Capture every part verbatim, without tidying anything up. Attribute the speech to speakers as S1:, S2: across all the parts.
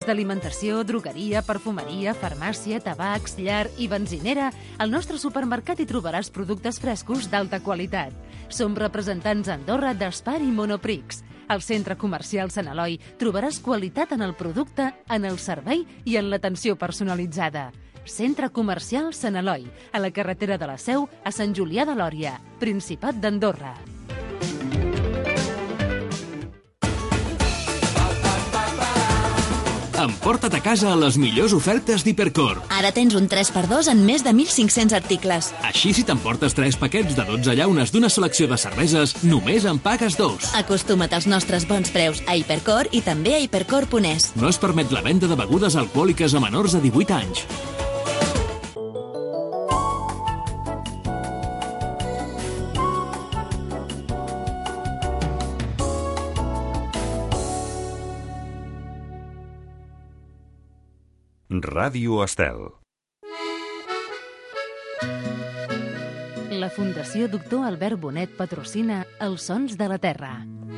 S1: D'alimentació, drogueria, perfumeria, farmàcia, tabacs, llar i benzinera, al nostre supermercat hi trobaràs productes frescos d'alta qualitat. Som representants a Andorra d'Espar i Monoprix. Al centre comercial Sant Eloi trobaràs qualitat en el producte, en el servei i en l'atenció personalitzada. Centre comercial Sant Eloi, a la carretera de la Seu, a Sant Julià de Lòria, Principat d'Andorra.
S2: Emporta't a casa les millors ofertes d'Hipercor.
S3: Ara tens un tres per dos en més de mil cinc-cents articles.
S2: Així, si t'emportes tres paquets de dotze llaunes d'una selecció de cerveses, només en pagues dos.
S3: Acostuma't als nostres bons preus a Hipercor i també a hipercor punt es.
S2: No es permet la venda de begudes alcohòliques a menors de divuit anys.
S4: Ràdio Estel.
S1: La Fundació Doctor Albert Bonet patrocina Els Sons de la Terra.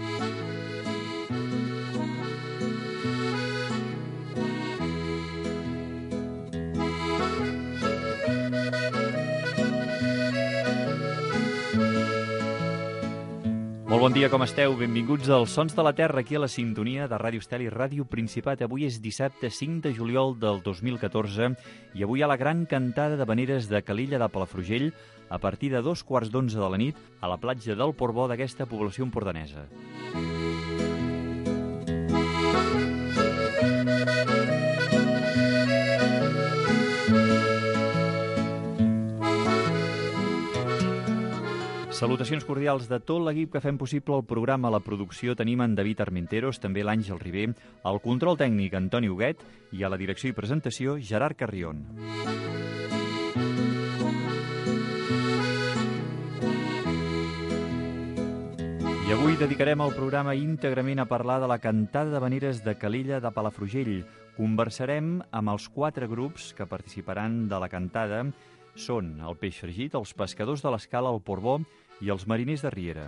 S5: Molt bon dia, com esteu? Benvinguts als Sons de la Terra, aquí a la sintonia de Ràdio Estel i Ràdio Principat. Avui és dissabte cinc de juliol del dos mil catorze i avui hi ha la gran cantada d'havaneres de Calella de Palafrugell a partir de dos quarts d'onze de la nit a la platja del Portbó d'aquesta població empordanesa. Salutacions cordials de tot l'equip que fem possible el programa. A la producció tenim en David Armenteros, també l'Àngel Ribé, al control tècnic Antoni Huguet i a la direcció i presentació Gerard Carrion. I avui dedicarem el programa íntegrament a parlar de la cantada d'havaneres de Calella de Palafrugell. Conversarem amb els quatre grups que participaran de la cantada. Són el Peix Fregit, els pescadors de l'Escala al Portbó i els mariners de Riera.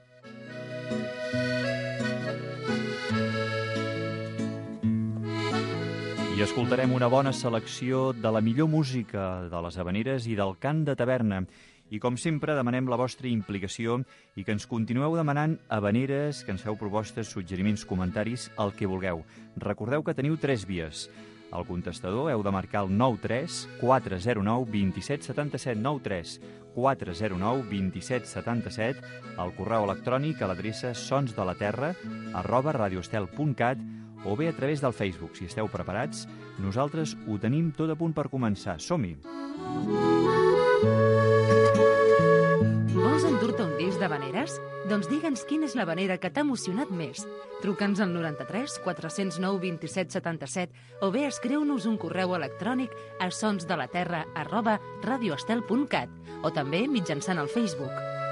S5: I escoltarem una bona selecció de la millor música de les havaneres i del cant de taverna. I com sempre demanem la vostra implicació i que ens continueu demanant havaneres, que ens feu propostes, suggeriments, comentaris, el que vulgueu. Recordeu que teniu tres vies. Al contestador heu de marcar el nou tres quatre zero nou dos set set set, nou tres quatre zero nou dos set set set, al correu electrònic a l'adreça sonsdelaterra arroba radioestel punt cat o bé a través del Facebook. Si esteu preparats, nosaltres ho tenim tot a punt per començar. Som-hi!
S1: Vols endur-te un disc d'havaneres? Doncs digue'ns quina és l'havanera que t'ha emocionat més. Truca'ns al noranta-tres quatre zero nou dos set set set o bé escriu-nos un correu electrònic a sonsdelaterra arroba radioestel punt cat o també mitjançant el Facebook.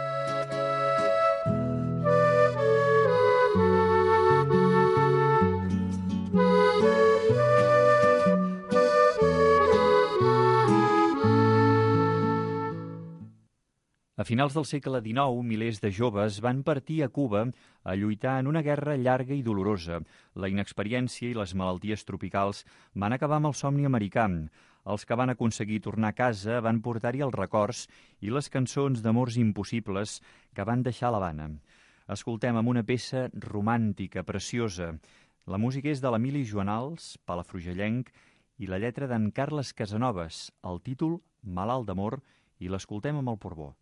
S5: A finals del segle dinou, milers de joves van partir a Cuba a lluitar en una guerra llarga i dolorosa. La inexperiència i les malalties tropicals van acabar amb el somni americà. Els que van aconseguir tornar a casa van portar-hi els records i les cançons d'amors impossibles que van deixar a l'Havana. Escoltem amb una peça romàntica, preciosa. La música és de l'Emili Joanals, palafrugellenc, i la lletra d'en Carles Casanovas, el títol Malalt d'amor, i l'escoltem amb el Portbó.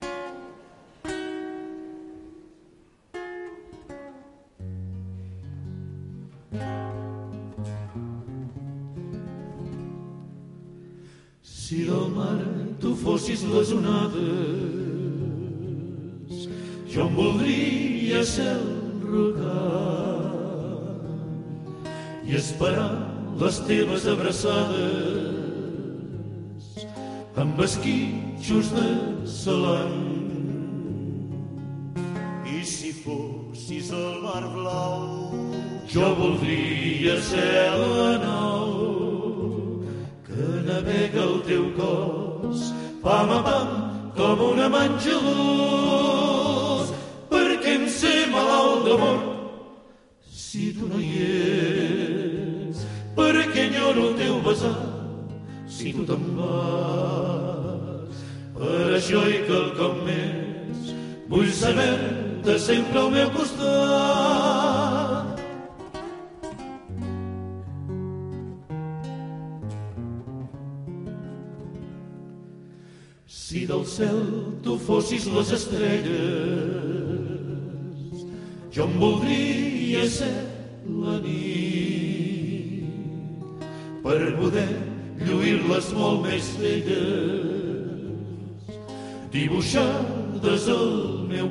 S6: Si del mar tu fossis les onades, jo em voldria ser el rocat i esperar les teves abraçades amb esquitxos de salant. I si fossis el mar blau, jo voldria ser la nau que navega el teu cos, pam a pam, com un amant gelós, perquè em sé malalt d'amor si tu no hi ets, perquè perquè enyoro el teu besar si tu te'n vas. Per això i quelcom més vull saber-te sempre al meu costat. Si del cel tu fossis les estrelles, jo em voldria ser la nit per poder lluir-les molt més belles, dibuixades al meu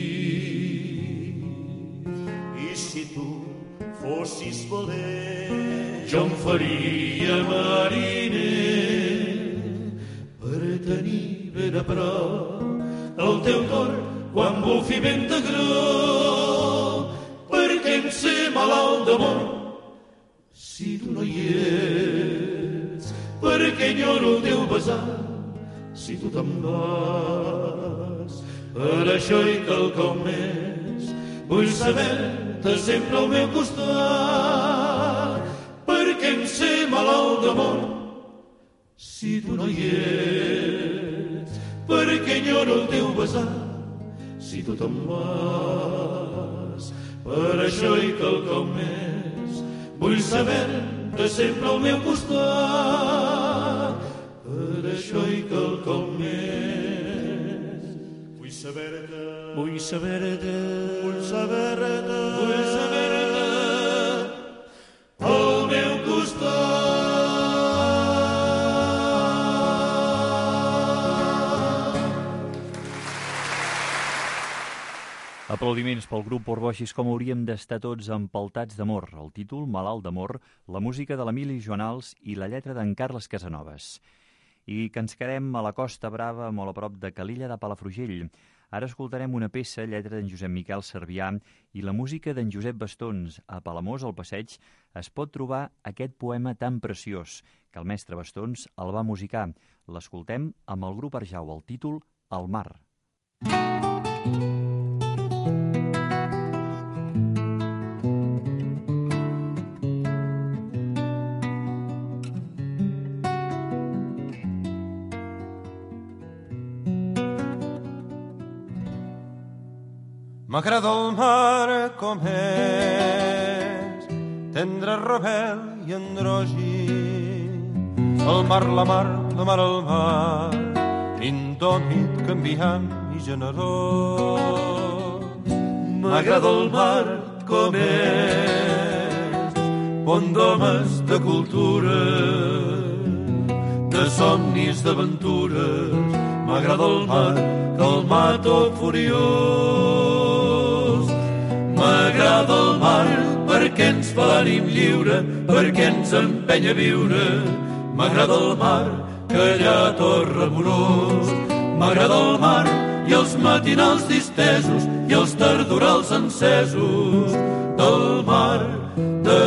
S6: pit. I si tu fossis valent, jo em faria mariner per tenir ben a prop el teu cor quan bufi vent de groc, perquè em sé malalt d'amor si tu no hi ets, perquè enyoro el teu besar si tu te'n vas. Per això i quelcom més vull saber-te sempre al meu costat, perquè em sé malalt d'amor si tu no hi ets, perquè enyoro el teu besar si tu te'n vas. Per això i quelcom més vull saber-te sempre al meu costat, per això i quelcom més vull saber-te, vull saber-te, vull saber-te, vull saber-te al meu costat.
S5: Aplaudiments pel grup Porboixis, com hauríem d'estar tots empaltats d'amor. El títol, Malalt d'amor, la música de l'Emili Joanals i la lletra d'en Carles Casanovas. I que ens quedem a la Costa Brava, molt a prop de Calella de Palafrugell. Ara escoltarem una peça, lletra d'en Josep Miquel Servià i la música d'en Josep Bastons. A Palamós, al passeig, es pot trobar aquest poema tan preciós que el mestre Bastons el va musicar. L'escoltem amb el grup Arjau, el títol El mar.
S4: M'agrada el mar com és, tendre, rebel i androgin. El mar, la mar, la mar, el mar, indòmit, canviant i generós.
S6: M'agrada el mar com és, pont d'homes de cultura, de somnis, d'aventures. M'agrada el mar, calmat o furiós. M'agrada el mar perquè ens fa l'ànim lliure, perquè ens empenya a viure. M'agrada el mar callat o remorós. M'agrada el mar i els matinals distesos i els tardorals encesos del mar de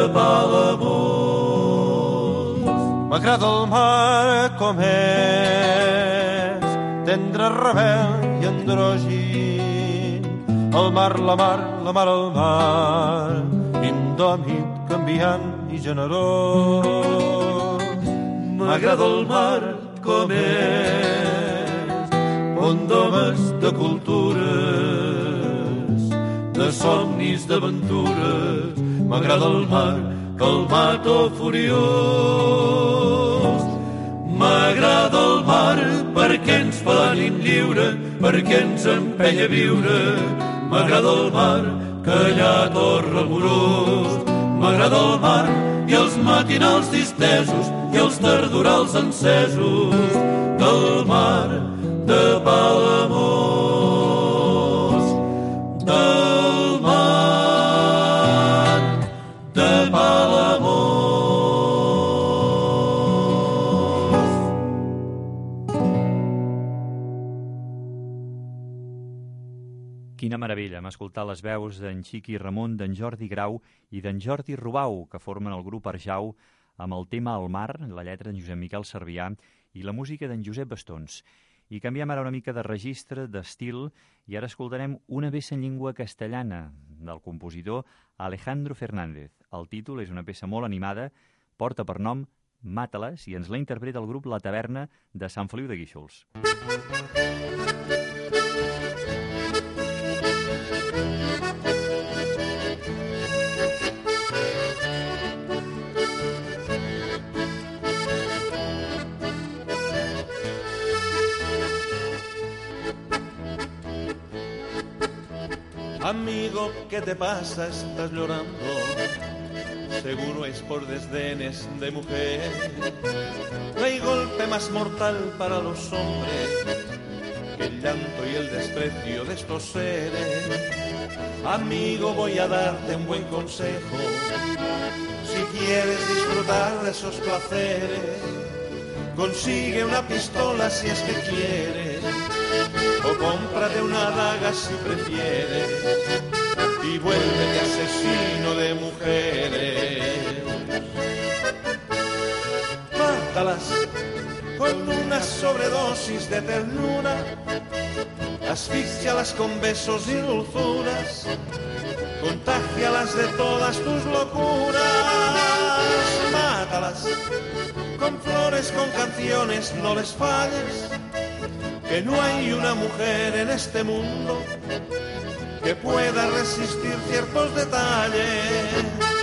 S6: Palamós.
S4: M'agrada el mar com és, tendre, rebel i androgin. El mar, la mar, la mar, el mar, indòmit, canviant i generós.
S6: M'agrada el mar com és, pont d'homes de cultures, de somnis, d'aventures. M'agrada el mar calmat o furiós. M'agrada el mar perquè ens fa l'ànim lliure, perquè ens empenya a viure. M'agrada el mar callat o remorós. M'agrada el mar i els matinals distesos i els tardorals encesos del mar de Palamós. Del mar de Palamós.
S5: Quina meravella, hem escoltat les veus d'en Xiqui Ramon, d'en Jordi Grau i d'en Jordi Rubau, que formen el grup Arjau, amb el tema El mar, la lletra d'en Josep Miquel Servià i la música d'en Josep Bastons. I canviem ara una mica de registre, d'estil, i ara escoltarem una peça en llengua castellana del compositor Alejandro Fernández. El títol és una peça molt animada, porta per nom Mata-les i ens la interpreta el grup La Taverna de Sant Feliu de Guíxols.
S4: Amigo, ¿qué te pasa? Estás llorando. Seguro es por desdenes de mujer. No hay golpe más mortal para los hombres que el llanto y el desprecio de estos seres. Amigo, voy a darte un buen consejo. Si quieres disfrutar de esos placeres, consigue una pistola si es que quieres, o cómprate una daga si prefieres, y vuélvete asesino de mujeres. Mátalas con una sobredosis de ternura, asfíxialas con besos y dulzuras, contágialas de todas tus locuras. Mátalas con flores, con canciones, no les falles, que no hay una mujer en este mundo que pueda resistir ciertos detalles.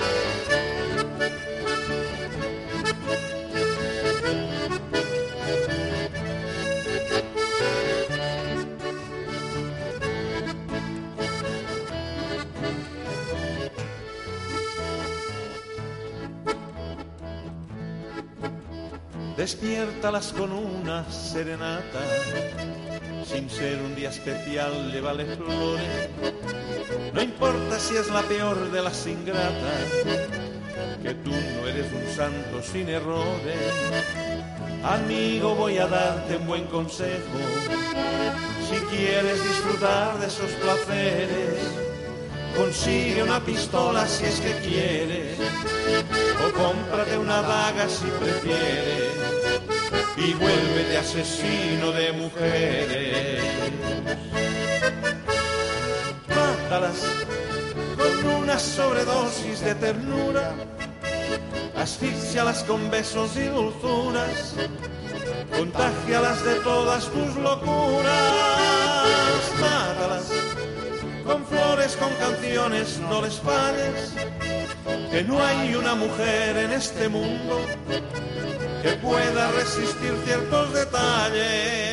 S4: Despiértalas con una serenata, sin ser un día especial, llévale flores. No importa si es la peor de las ingratas, que tú no eres un santo sin errores. Amigo, voy a darte un buen consejo. Si quieres disfrutar de esos placeres, consigue una pistola si es que quieres, o cómprate una daga si prefieres, y vuélvete asesino de mujeres. Mátalas con una sobredosis de ternura, asfíxialas con besos y dulzuras, contágialas de todas tus locuras. Mátalas con flores, con canciones, no les falles, que no hay una mujer en este mundo que pueda resistir ciertos detalles.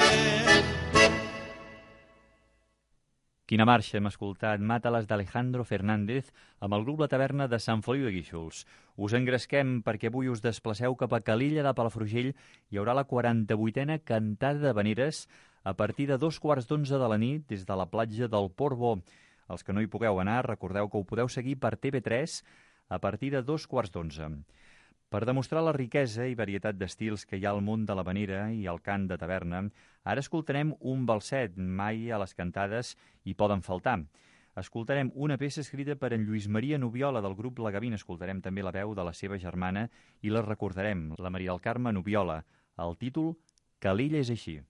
S5: Quina marxa hem escoltat, Mata-les d'Alejandro Fernández amb el grup La Taverna de Sant Feliu de Guíxols. Us engresquem perquè avui us desplaceu cap a Calella de Palafrugell. Hi haurà la quaranta-vuitena cantada d'havaneres a partir de dos quarts d'onze de la nit des de la platja del Port Bo. Els que no hi pugueu anar, recordeu que ho podeu seguir per T V tres a partir de dos quarts d'onze. Per demostrar la riquesa i varietat d'estils que hi ha al món de l'havanera i el cant de taverna, ara escoltarem un balset. Mai a les cantades hi poden faltar. Escoltarem una peça escrita per en Lluís Maria Nubiola del grup La Gavina. Escoltarem també la veu de la seva germana i la recordarem, la Maria del Carme Nubiola. El títol, Calella és així.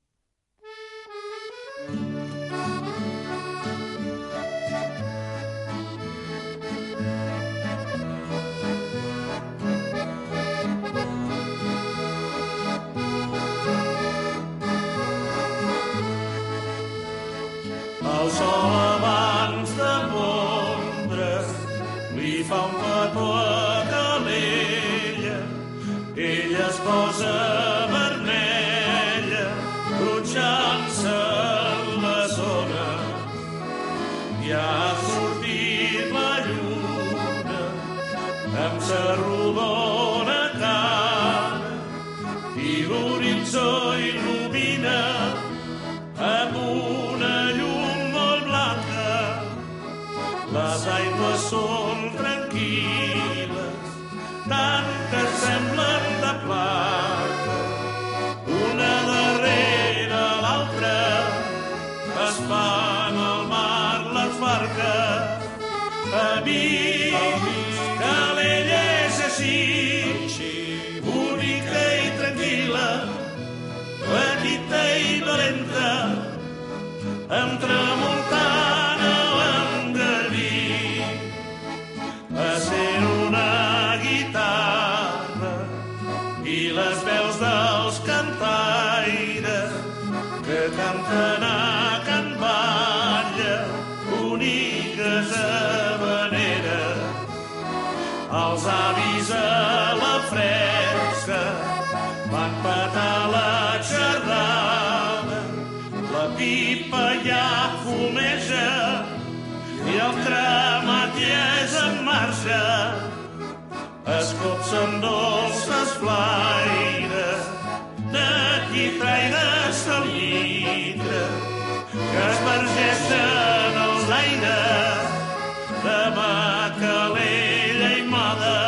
S6: El sol abans de pondre li fa un petó a Calella. Ella es posa vermella, brutxant-se la zona. I ha sortit la lluna amb sa rodona cara i l'horitzó il·lumina amb una llum molt blanca. Les aigües són tranquil·les, tant que semblen de plata. Una darrere l'altra es fan al mar les barques. Amics, Calella és així, bonica i tranquil·la, petita i valenta, amb tramuntana o amb garbí. i les veus dels cantaires que canten a Can Batlle, boniques habaneres. Els avis a la fresca van petar la xardada, la pipa ja fumeja i el cremat ja és en marxa. Es copsen dolces flaires d'aquí traire salitre que es vergeixen als aires de Macalella i moda.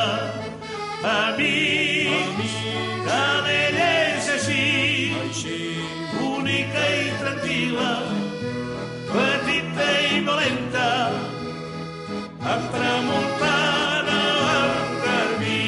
S6: Amics, Calella és així, única i tranquil·la, petita i valenta, amb tramuntana en garbí.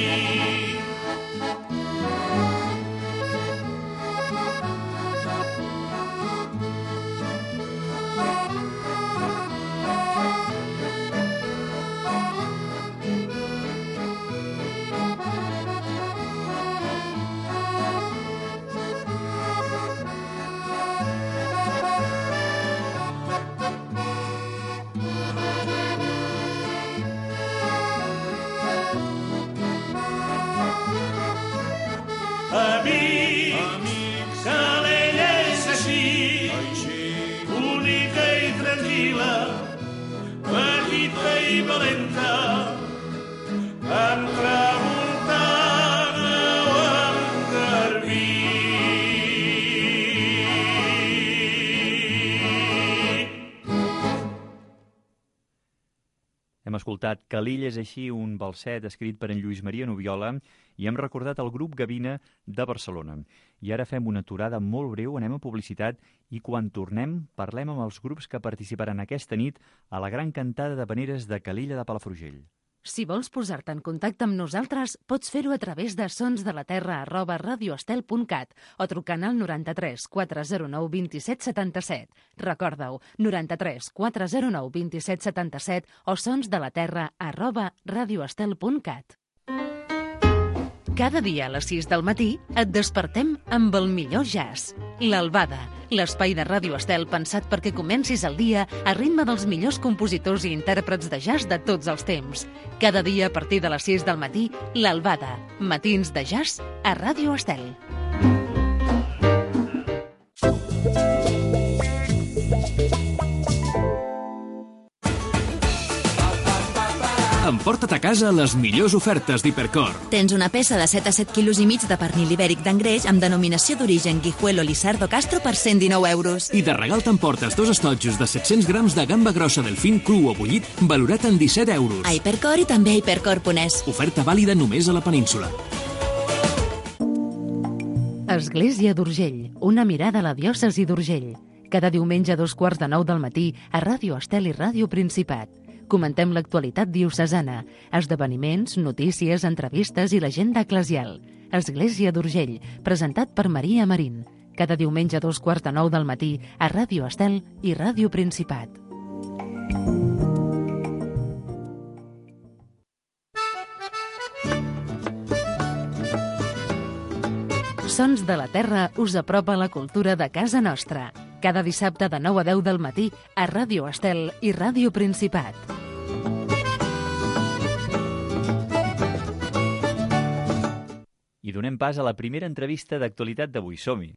S6: Amics, Calella és així, única i tranquil·la, petita i valenta, amb tramuntana o amb garbí.
S5: Hem escoltat Calella és així, un balset escrit per en Lluís Maria Nubiola, i hem recordat el grup Gavina de Barcelona. I ara fem una aturada molt breu, anem a publicitat, i quan tornem parlem amb els grups que participaran aquesta nit a la gran cantada d'havaneres de Calella de Palafrugell.
S1: Si vols posar-te en contacte amb nosaltres, pots fer-ho a través de sonsdelaterra arroba radioestel punt cat o trucant al noranta-tres quatre zero nou dos set set set. Recorda-ho, noranta-tres quatre zero nou dos set set set o sonsdelaterra arroba radioestel punt cat. Cada dia a les sis del matí et despertem amb el millor jazz. L'Albada, l'espai de Ràdio Estel pensat perquè comencis el dia a ritme dels millors compositors i intèrprets de jazz de tots els temps. Cada dia a partir de les sis del matí, l'Albada, matins de jazz a Ràdio Estel.
S2: Emporta't a casa les millors ofertes d'Hipercor.
S3: Tens una peça de set a set quilos i mig de pernil ibèric d'engreix amb denominació d'origen Guijuelo Lizardo Castro per cent dinou euros.
S2: I de regal t'emportes dos estotjos de set-cents grams de gamba grossa delfín cru o bullit valorat en disset euros.
S3: A Hipercor i també a hipercor punt es.
S2: Oferta vàlida només a la península.
S1: Església d'Urgell, una mirada a la diòcesi d'Urgell. Cada diumenge a dos quarts de nou del matí a Ràdio Estel i Ràdio Principat. Comentem l'actualitat diocesana, esdeveniments, notícies, entrevistes i l'agenda eclesial. Església d'Urgell, presentat per Maria Marín. Cada diumenge a dos quarts de nou del matí a Ràdio Estel i Ràdio Principat. Sons de la Terra us apropa la cultura de casa nostra. Cada dissabte de nou a deu del matí a Ràdio Estel i Ràdio Principat.
S5: I donem pas a la primera entrevista d'actualitat d'avui. Som-hi!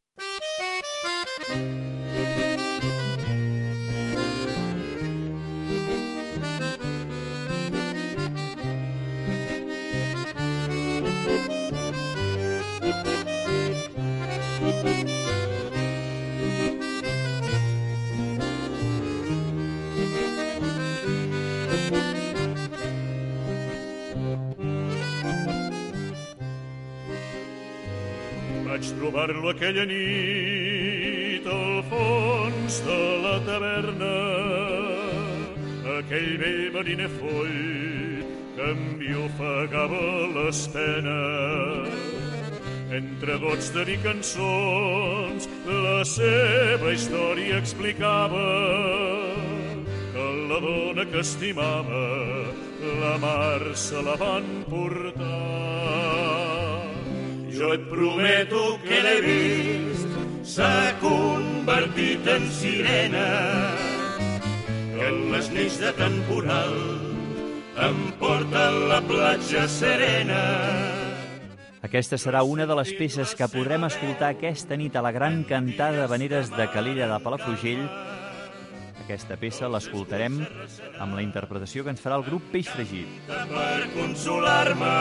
S6: Vaig trobar-lo aquella nit al fons de la taverna, aquell vell mariner foll que em ofegava les penes. Entre gots de dir cançons, la seva història explicava que la dona que estimava la mar se la van portar. Jo Jo et prometo que l'he vist, s'ha convertit en sirena, que en les nits de temporal em porta a la platja serena.
S5: Aquesta serà una de les peces que podrem escoltar aquesta nit a la gran cantada d'havaneres de Calella de Palafrugell. Aquesta peça l'escoltarem amb la interpretació que ens farà el grup Peix Fregit.
S6: Per consolar-me.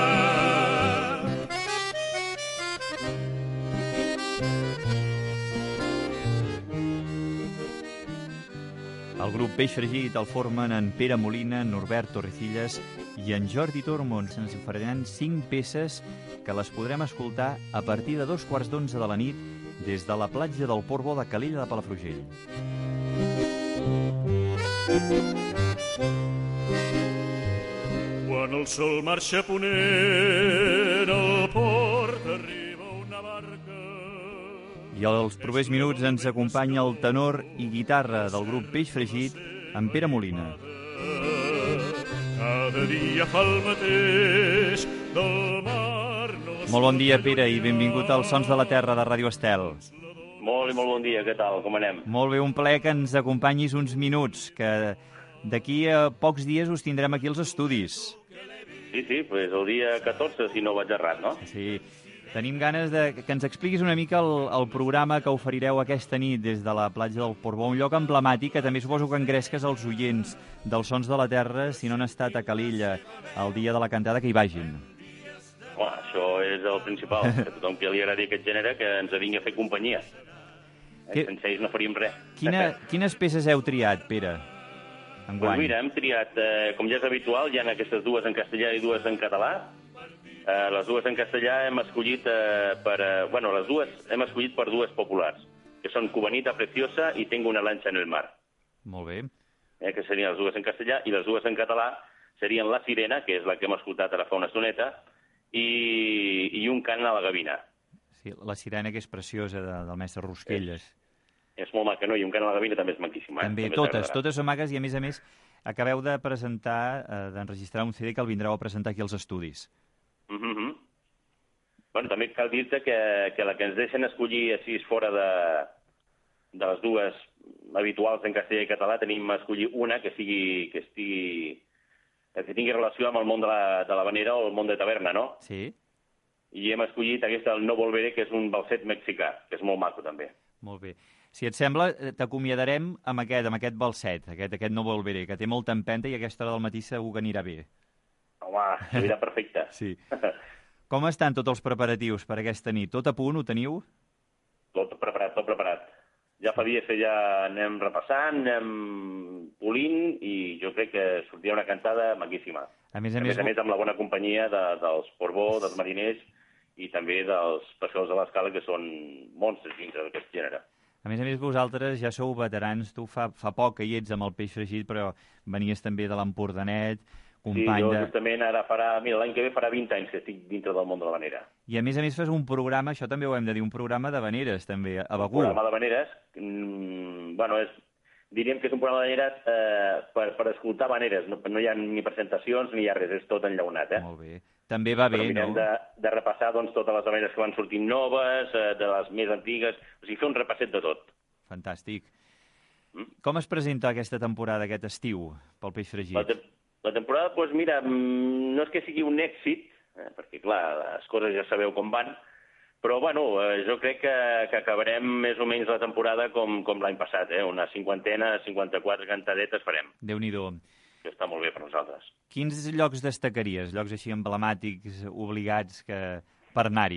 S5: El grup Peix Fregit el formen en Pere Molina, Norbert Torrecillas i en Jordi Tormons. Ens oferiran cinc peces que les podrem escoltar a partir de dos quarts d'onze de la nit des de la platja del Port Bo de Calella de Palafrugell.
S6: Quan el sol marxa a ponent, al port arriba una barca.
S5: I als propers minuts ens acompanya el tenor i guitarra del grup Peix Fregit, en Pere Molina.
S6: Cada dia fa el mateix, del mar no...
S5: Molt bon dia, Pere, i benvingut als Sons de la Terra de Ràdio Estel.
S7: Molt i molt bon dia, què tal, com anem?
S5: Molt bé, un plaer que ens acompanyis uns minuts, que d'aquí a pocs dies us tindrem aquí als estudis.
S7: Sí, sí, pues el dia catorze, si no vaig errat, no?
S5: Sí. Tenim ganes de que ens expliquis una mica el, el programa que oferireu aquesta nit des de la platja del Port Bo, un lloc emblemàtic que també suposo que engresques els oients dels Sons de la Terra, si no han estat a Calella el dia de la cantada, que hi vagin.
S7: Home, això és el principal, que tothom que li agradi aquest gènere que ens vingui a fer companyia. Que... Sense ells no faríem res.
S5: Quina, quines peces heu triat, Pere?
S7: Doncs pues mira, hem triat, eh, com ja és habitual, hi ha aquestes dues en castellà i dues en català. Eh, les dues en castellà hem escollit eh, per... Eh, bueno, les dues hem escollit per dues populars, que són Cubanita Preciosa i Tengo una lancha en el mar.
S5: Molt bé.
S7: Eh, que serien les dues en castellà, i les dues en català serien La Sirena, que és la que hem escoltat ara fa una estoneta, i, i Un cant a la gavina.
S5: Sí, La Sirena, que és preciosa, de, del mestre Rusquelles.
S7: És, és molt maca, no? I Un cant a la gavina també és maquíssima.
S5: També,
S7: eh? també
S5: totes, totes són maques, i a més a més acabeu de presentar, eh, d'enregistrar un C D que el vindreu a presentar aquí als estudis.
S7: Mm-hmm. Bueno, també cal dir-te que, que la que ens deixen escollir així fora de, de les dues habituals en castellà i català, tenim a escollir una que sigui que estigui que tingui relació amb el món de la, de la vanera o el món de taverna, no?
S5: Sí.
S7: I hem escollit aquesta, el No Volveré, que és un balset mexicà, que és molt maco també.
S5: Molt bé. Si et sembla, t'acomiadarem amb aquest, amb aquest balset, aquest, aquest No Volveré, que té molta empenta i a aquesta hora del matí segur que anirà bé.
S7: Home, anirà perfecte.
S5: Sí. Com estan tots els preparatius per aquesta nit? Tot a punt, ho teniu?
S7: Tot preparat, tot preparat. Ja fa dies que ja anem repassant, anem polint, i jo crec que sortirà una cantada maquíssima.
S5: A més a,
S7: a,
S5: més,
S7: més, a més, amb la bona companyia de, dels Port Bo, dels mariners, i també dels pescadors de l'Escala, que són monstres dins d'aquest gènere.
S5: A més a més, vosaltres ja sou veterans. Tu fa, fa poc que hi ets amb el Peix Fregit, però venies també de l'Empordanet, company
S7: sí, jo
S5: de...
S7: justament ara farà... Mira, l'any que ve farà vint anys que estic dintre del món de la vanera.
S5: I a més a més fas un programa, això també ho hem de dir, un programa de vaneres, també, a Begur.
S7: Un programa de vaneres, mmm, bueno, és, diríem que és un programa de vaneres eh, per, per escoltar vaneres. No, no hi ha ni presentacions ni hi ha res, és tot enllaunat, eh?
S5: Molt bé. També va bé, no?
S7: De, de repassar doncs, totes les vaneres que van sortint noves, eh, de les més antigues, o sigui, fer un repasset de tot.
S5: Fantàstic. Mm? Com es presenta aquesta temporada, aquest estiu, pel Peix Fregit?
S7: La, te la temporada, doncs mira, no és que sigui un èxit, eh, perquè clar, les coses ja sabeu com van, però bueno, eh, jo crec que, que acabarem més o menys la temporada com, com l'any passat, eh? Una cinquantena, cinquanta-quatre cantadetes farem.
S5: Déu-n'hi-do.
S7: Que està molt bé per nosaltres.
S5: Quins llocs destacaries, llocs així emblemàtics, obligats, que per anar-hi?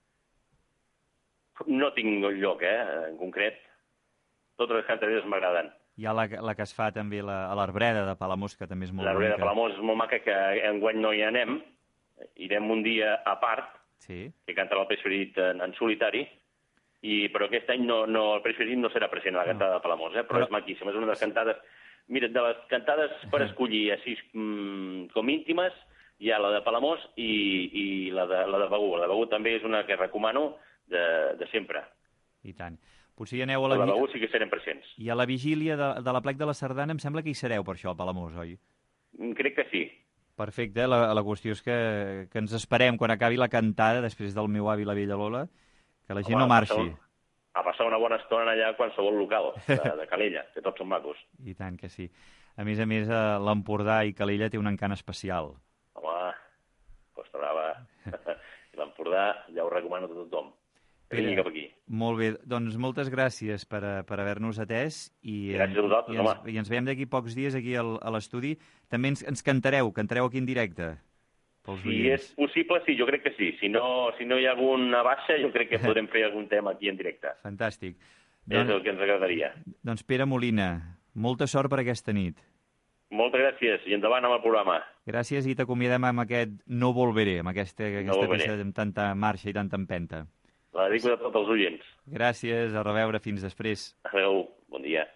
S7: No tinc lloc, eh, en concret. Totes les cantadetes m'agraden.
S5: Hi ha la, la que es fa també la, a l'Arbreda de Palamós, que també és molt bonica.
S7: L'Arbreda de Palamós és molt maca, que enguany no hi anem. Irem un dia a part,
S5: sí,
S7: que cantarà el Peix Fregit en, en solitari, i, però aquest any no, no, el Peix Fregit no serà present a la cantada no. de Palamós, eh, però, però és maquíssima, és una de les cantades... Mira, de les cantades per escollir així mm, com íntimes, hi ha la de Palamós i, i la, de, la de Begur. La de Begur també és una que recomano de, de sempre.
S5: I tant. Potser hi aneu a la...
S7: La de Begur sí que serem presents.
S5: I a la vigília de, de la plec de la Sardana em sembla que hi sereu per això, a Palamós, oi?
S7: Crec que sí.
S5: Perfecte, la, la qüestió és que, que ens esperem quan acabi la cantada, després del meu avi la vella Lola, que la gent
S7: Home,
S5: no marxi.
S7: A passar, un, a passar una bona estona allà a qualsevol local de, de Calella, que tots són macos.
S5: I tant que sí. A més a més, l'Empordà i Calella té un encant especial.
S7: Home, Costa Brava i l'Empordà ja ho recomano a tothom. Que vingui cap aquí.
S5: Molt bé, doncs moltes gràcies per, per haver-nos atès i,
S7: gràcies a vosaltres,
S5: i, ens, i ens veiem d'aquí pocs dies aquí al, a l'estudi. També ens, ens cantareu, cantareu aquí en directe.
S7: Si és possible, sí, jo crec que sí. Si no, si no hi ha alguna baixa, jo crec que podrem fer algun tema aquí en directe.
S5: Fantàstic.
S7: És doncs, el que ens agradaria.
S5: Doncs Pere Molina, molta sort per aquesta nit.
S7: Moltes gràcies i endavant amb el programa.
S5: Gràcies i t'acomiadem amb aquest No Volveré, amb aquesta, aquesta
S7: no
S5: peça amb tanta marxa i tanta empenta.
S7: La dedico a tots els oients.
S5: Gràcies, a reveure, fins després.
S7: Adéu, bon dia.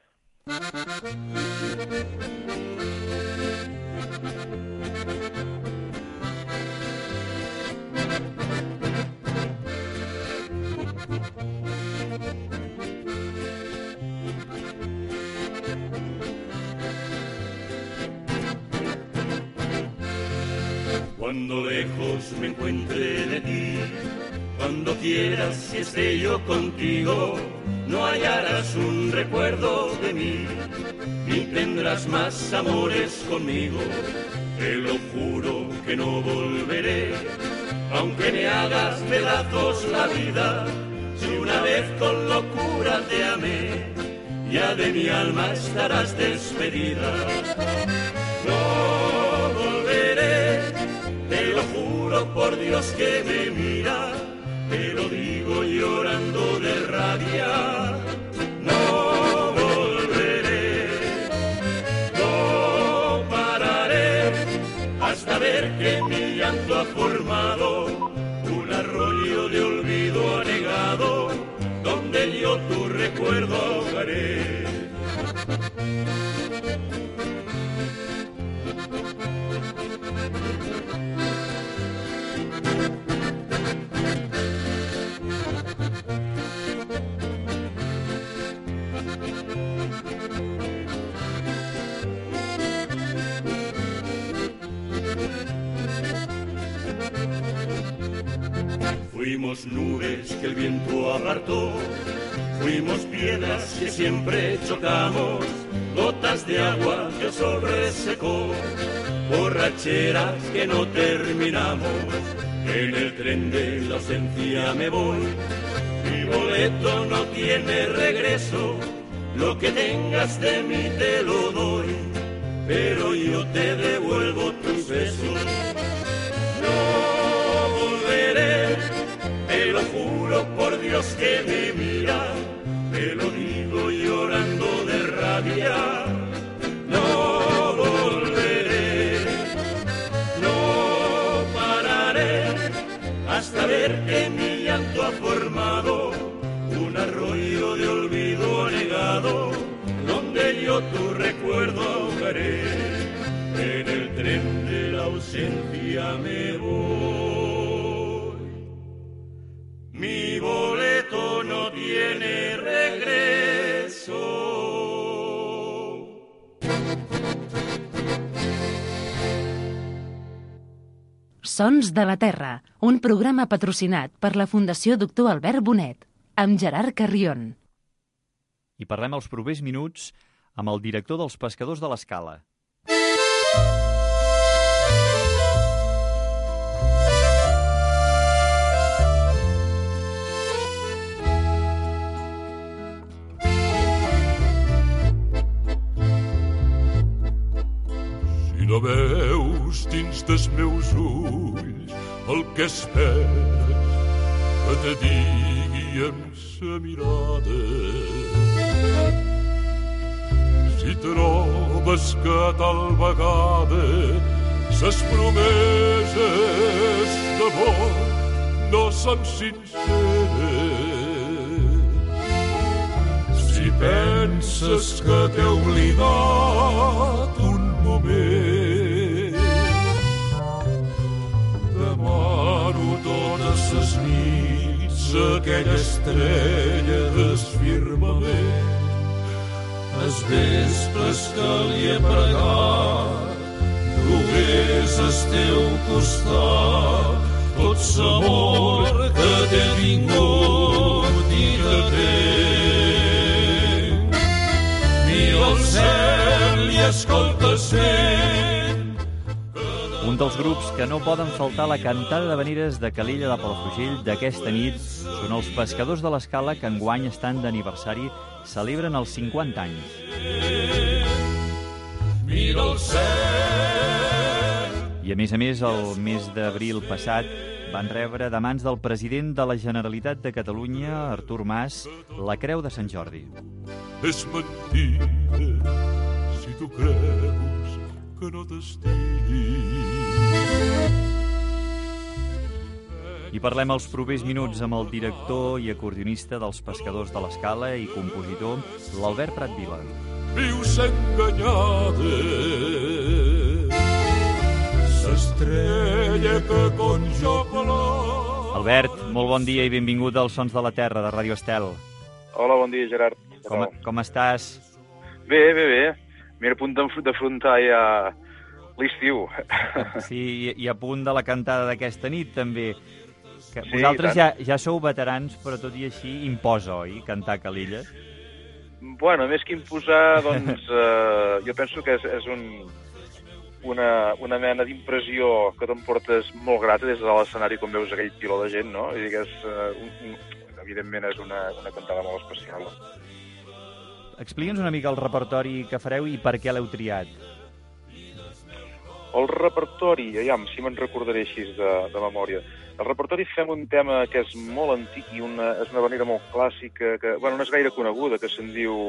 S6: Cuando lejos me encuentre de ti, cuando quieras que esté yo contigo, no hallarás un recuerdo de mí, ni tendrás más amores conmigo. Te lo juro que no volveré, aunque me hagas pedazos la vida. Si una vez con locura te amé, ya de mi alma estarás despedida. No volveré, te lo juro por Dios que me mira, te lo digo llorando de rabia. No volveré, no pararé, hasta ver que mi llanto ha formado un arroyo de olvido anegado, donde yo tu recuerdo ahogaré. Fuimos nubes que el viento apartó, fuimos piedras que siempre chocamos, gotas de agua que el sol resecó, borracheras que no terminamos. En el tren de la ausencia me voy, mi boleto no tiene regreso, lo que tengas de mí te lo doy, pero yo te devuelvo tus besos. No volveré, te lo juro por Dios que me mira, te lo digo llorando de rabia. No volveré, no pararé, hasta ver que mi llanto ha formado un arroyo de olvido anegado, donde yo tu recuerdo ahogaré. En el tren de la ausencia me voy, mi boleto no tiene regreso.
S1: Sons de la Terra, un programa patrocinat per la Fundació Doctor Albert Bonet, amb Gerard Carrion.
S5: I parlem els propers minuts amb el director dels Pescadors de l'Escala.
S6: Si no veus dins dels meus ulls el que esperes que te digui amb sa mirada, si trobes que tal vegada ses promeses d'amor no són sinceres, si penses que t'he oblidat un moment, demano totes ses nits aquella estrella del firmament, els vespres que li he pregat només al teu costat, tot l'amor que t'he tingut i que tenc. Mira el cel i escolta el vent.
S5: Un dels grups que no poden faltar a la cantada d'havaneres de Calella de Palafrugell d'aquesta nit són els Pescadors de l'Escala, que enguany estan d'aniversari, celebren els cinquanta anys.
S6: Mira el cel.
S5: I a més a més, el mes d'abril passat van rebre de mans del president de la Generalitat de Catalunya, Artur Mas, la Creu de Sant Jordi.
S6: És mentida si tu creus que no t'estic.
S5: I parlem els propers minuts amb el director i acordionista dels Pescadors de l'Escala i compositor, l'Albert Pratvila.
S6: Vius enganyada, s'estrella que con jo color.
S5: Albert, molt bon dia i benvingut als Sons de la Terra de Ràdio Estel.
S8: Hola, bon dia, Gerard.
S5: Com, com estàs?
S8: Bé, bé, bé. Mira, a punt d'afrontar ja l'estiu.
S5: Sí, i, i a punt de la cantada d'aquesta nit, també. Que
S8: sí,
S5: vosaltres ja, ja sou veterans, però tot i així imposa, oi, cantar a Calella?
S8: Bueno, més que imposar, doncs, eh, jo penso que és, és un, una, una mena d'impressió que t'emportes molt grata des de l'escenari quan veus aquell piló de gent, no? I digues, eh, un, un, evidentment és una, una cantada molt especial.
S5: Explica'ns una mica el repertori que fareu i per què l'heu triat.
S8: El repertori, aviam, si me'n recordaré així de, de memòria. El repertori fem un tema que és molt antic i una, és una manera molt clàssica, que bueno, no és gaire coneguda, que se'n diu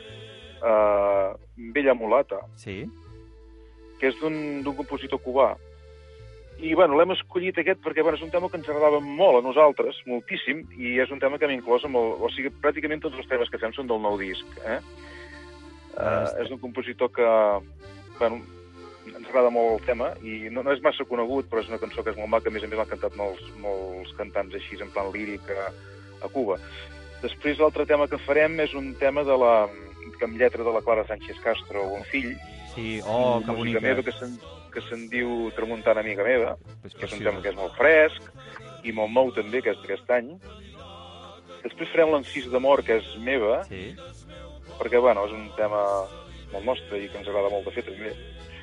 S8: uh, Bella Mulata,
S5: sí?
S8: Que és d'un compositor cubà. I bueno, l'hem escollit aquest perquè bueno, és un tema que ens agradava molt a nosaltres, moltíssim, i és un tema que hem inclòs amb el... O sigui, pràcticament tots els temes que fem són del nou disc. Eh? Uh, és un compositor que... Bueno, ens agrada molt el tema, i no, no és massa conegut, però és una cançó que és molt maca, a més a més l'han cantat molts, molts cantants així, en plan líric, a, a Cuba. Després, l'altre tema que farem és un tema de la, amb lletra de la Clara Sánchez Castro, un fill,
S5: sí, oh, que bonica,
S8: meva, que se'n que se'n diu Tramuntana amiga meva, és que és un tema que és molt fresc, i molt mou també, que és d'aquest any. Després farem l'Encís d'amor, que és meva,
S5: sí.
S8: Perquè, bueno, és un tema molt nostre i que ens agrada molt de fer, també.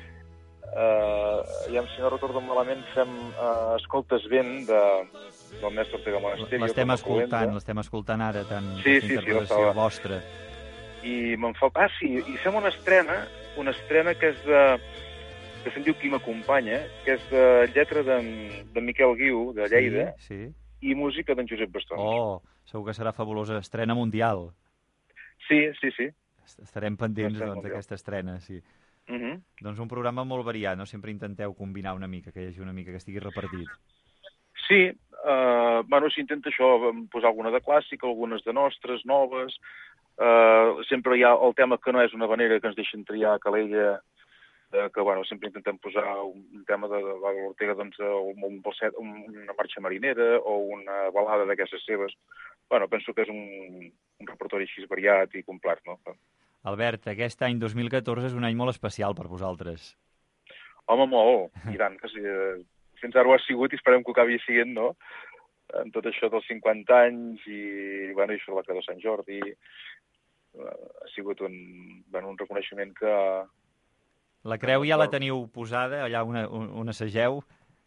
S8: Uh, ja, si no recordo malament, fem uh, Escoltes vent de, del mestre Ortega Monasterio.
S5: L'estem escoltant, l'estem escoltant ara, tant
S8: sí, sí,
S5: interpretació
S8: sí,
S5: vostra.
S8: I me'n fa... Ah, sí, i fem una estrena, una estrena que és de... que se'n diu Qui m'acompanya, que és de lletra de, de Miquel Guiu, de Lleida,
S5: sí, sí.
S8: I música d'en Josep Bastons.
S5: Oh, segur que serà fabulosa. Estrena mundial.
S8: Sí, sí, sí.
S5: Estarem pendents doncs, d'aquesta estrena, sí.
S8: Uh -huh.
S5: Doncs un programa molt variat, no? Sempre intenteu combinar una mica, que hi hagi una mica que estigui repartit.
S8: Sí, uh, bueno, s'intenta això, posar alguna de clàssica, algunes de nostres, noves. Uh, sempre hi ha el tema que no és una vanera que ens deixen triar a Calella, uh, que bueno, sempre intentem posar un tema de, de l'Ortega, doncs, un, un, una marxa marinera o una balada d'aquestes seves. Bueno, penso que és un, un repertori així variat i complet, no?
S5: Albert, aquest any dos mil catorze és un any molt especial per vosaltres.
S8: Home, molt, i tant, que sí, fins ara ho ha sigut i esperem que ho acabi sent, no? En tot això dels cinquanta anys i, bueno, això de la Creu de Sant Jordi, ha sigut un, bueno, un reconeixement que...
S5: La creu ja la teniu posada, allà on, on assegeu,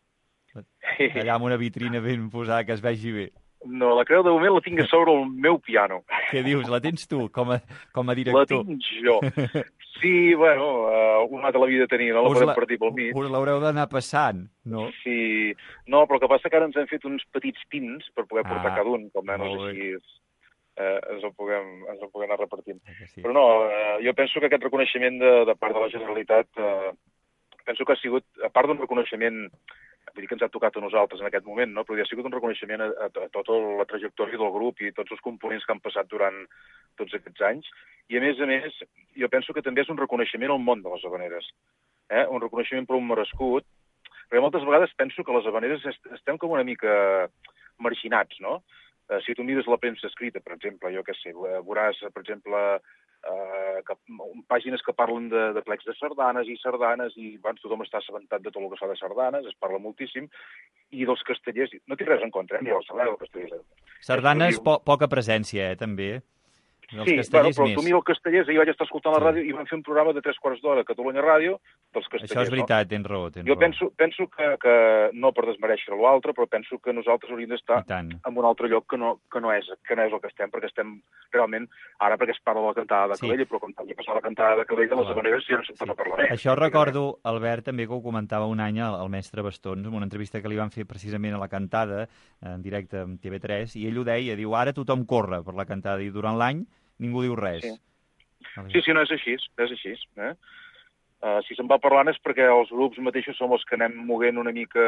S5: allà amb una vitrina ben posada, que es vegi bé.
S8: No, la creu de moment la tinc a sobre el meu piano.
S5: Què dius? La tens tu, com a, com a director?
S8: La tinc jo. Sí, bueno, uh, una de la vida tenia, no la us podem la, partir pel mig.
S5: Us l'haureu d'anar passant, no?
S8: Sí. No, però el que passa que ara ens hem fet uns petits pins per poder portar ah, cada un, com menys així eh, ens, el puguem, ens el puguem anar repartint. Sí. Però no, eh, jo penso que aquest reconeixement de, de part de la Generalitat, eh, penso que ha sigut, a part d'un reconeixement... Vull dir que ens ha tocat a nosaltres en aquest moment, no? Però ja ha sigut un reconeixement a, a, a tota la trajectòria del grup i tots els components que han passat durant tots aquests anys. I, a més a més, jo penso que també és un reconeixement al món de les havaneres. Eh? Un reconeixement prou merescut, perquè moltes vegades penso que les havaneres est estem com una mica marginats, no? Eh, si tu mires la premsa escrita, per exemple, jo què sé, veuràs, per exemple, Uh, que, pàgines que parlen de, de plecs de sardanes i sardanes, i bueno, tothom està assabentat de tot el que fa de sardanes, es parla moltíssim, i dels castellers, no tinc res en contra, eh? Ja ho sabeu, els castellers.
S5: Sardanes, po poca presència, eh, també. Dels
S8: sí, bueno, però
S5: més.
S8: tu mira el castellers, ahir vaig estar escoltant la ràdio i van fer un programa de tres quarts d'hora a Catalunya Ràdio dels castellers.
S5: Això és veritat,
S8: no?
S5: tens raó. Tens
S8: jo
S5: raó.
S8: penso, penso que, que, no per desmereixer l'altre, però penso que nosaltres hauríem d'estar en un altre lloc que no, que, no és, que no és el que estem, perquè estem realment, ara perquè es parla de la cantada de
S5: sí.
S8: Calella, però quan hi ha passat la cantada de Calella, les habaneres ja no se'n pot parlar.
S5: Això recordo, Albert, també que ho comentava un any el mestre Bastons, en una entrevista que li van fer precisament a la cantada, en directe amb T V tres, i ell ho deia, diu, ara tothom corre per la cantada, i durant l'any ningú diu res.
S8: Sí. Sí, sí, no és així, és així. Eh? Uh, si se'n va parlant és perquè els grups mateixos som els que anem moguent una mica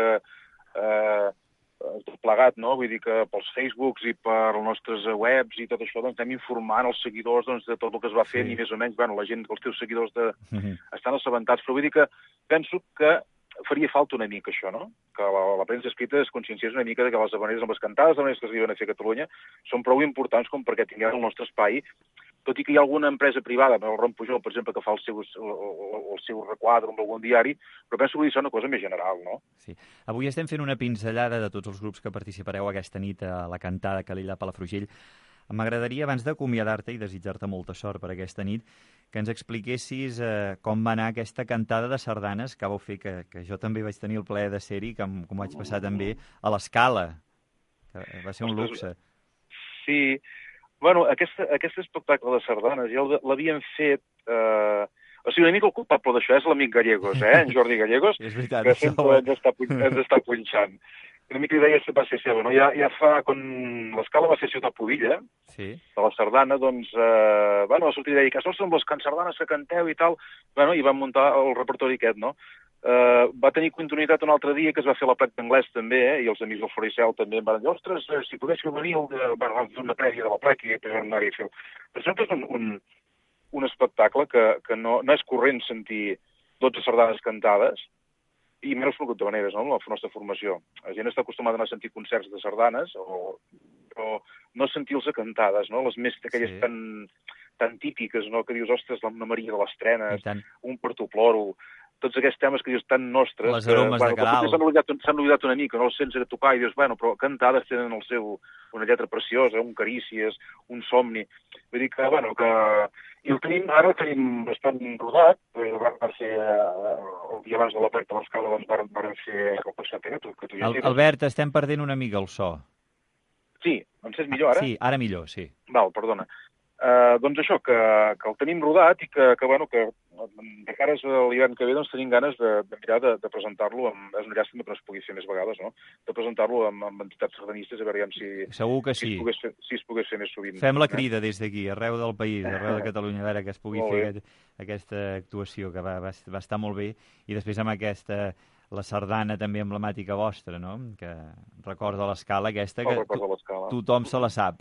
S8: uh, tot plegat, no? Vull dir que pels Facebooks i per les nostres webs i tot això, doncs anem informant els seguidors doncs, de tot el que es va fent, sí. I més o menys, bueno, la gent, els teus seguidors de... mm-hmm. estan assabentats, però vull dir que penso que faria falta una mica això, no? Que la, la premsa escrita es conscienciés una mica de que les habaneres amb les cantades, les habaneres que es diuen a fer a Catalunya, són prou importants com perquè tinguem el nostre espai, tot i que hi ha alguna empresa privada, el Ron Pujol, per exemple, que fa el seu, el, el seu requadre amb algun diari, però penso que és una cosa més general, no?
S5: Sí. Avui estem fent una pinzellada de tots els grups que participareu aquesta nit a la cantada Calella Palafrugell. M'agradaria, abans d'acomiadar-te i desitjar-te molta sort per aquesta nit, que ens expliquessis eh, com va anar aquesta cantada de sardanes que vau fer, que, que jo també vaig tenir el plaer de ser-hi, que, que m'ho vaig passar també a l'Escala, que va ser un luxe.
S8: Sí, bueno, aquest, aquest espectacle de sardanes ja l'havien fet... Eh... O sigui, una mica el culpable d'això és l'amic Gallegos, eh? En Jordi Gallegos,
S5: és veritat,
S8: que sempre ens està, ens està punxant. Una mica idea va ser seva, no? Ja, ja fa, quan l'Escala va ser Ciutat Pubilla,
S5: sí.
S8: De la sardana, doncs, eh, bueno, va sortir i deia que són les sardanes que canteu i tal, bueno, i van muntar el repertori aquest, no? Eh, va tenir continuïtat un altre dia que es va fer la plec d'anglès també, eh? I els amics del Foricel també em van dir, ostres, si poguéssiu venir, el de... bueno, vam fer una prèvia de la plec i després vam anar-hi a fer. Per exemple, és un, un, un espectacle que, que no, no és corrent sentir dotze sardanes cantades, i menys pel grup d'habaneres, no?, la nostra formació. La gent està acostumada a anar a sentir concerts de sardanes, o, però no sentir-los a cantades, no?, les més aquelles sí. tan, tan típiques, no?, que dius, ostres, l'Anna Maria de les Trenes, un per tu ploro, tots aquests temes que dius tan nostres...
S5: Les aromes
S8: que, bueno,
S5: de Caral.
S8: S'han oblidat, oblidat una mica, no els sents a tocar i dius, bueno, però cantades tenen el seu, una lletra preciosa, un carícies, un somni. Vull dir que, bueno, que... I el tenim, ara el tenim bastant rodat, va, va ser eh, el dia abans de la plec de l'Escala, doncs van, van fer el passat, eh, que tu, que tu ja
S5: el, Albert, estem perdent una mica el so.
S8: Sí, em sents millor ara?
S5: Sí, ara millor, sí.
S8: Val, perdona. Uh, doncs això, que, que el tenim rodat i que, que bueno, que de cares a l'hivern que ve doncs tenim ganes de, de mirar de, de presentar-lo, amb, és una llàstima que no es pugui fer més vegades, no?, de presentar-lo amb, amb entitats sardanistes, a veure si,
S5: segur que
S8: si,
S5: sí.
S8: es pogués fer, si es pogués fer més sovint.
S5: Fem la crida des d'aquí, arreu del país, arreu de Catalunya, a veure que es pugui fer aquest, aquesta actuació, que va, va, va estar molt bé, i després amb aquesta... la sardana també emblemàtica vostra, no?, que recorda l'Escala aquesta, que to tothom se la sap.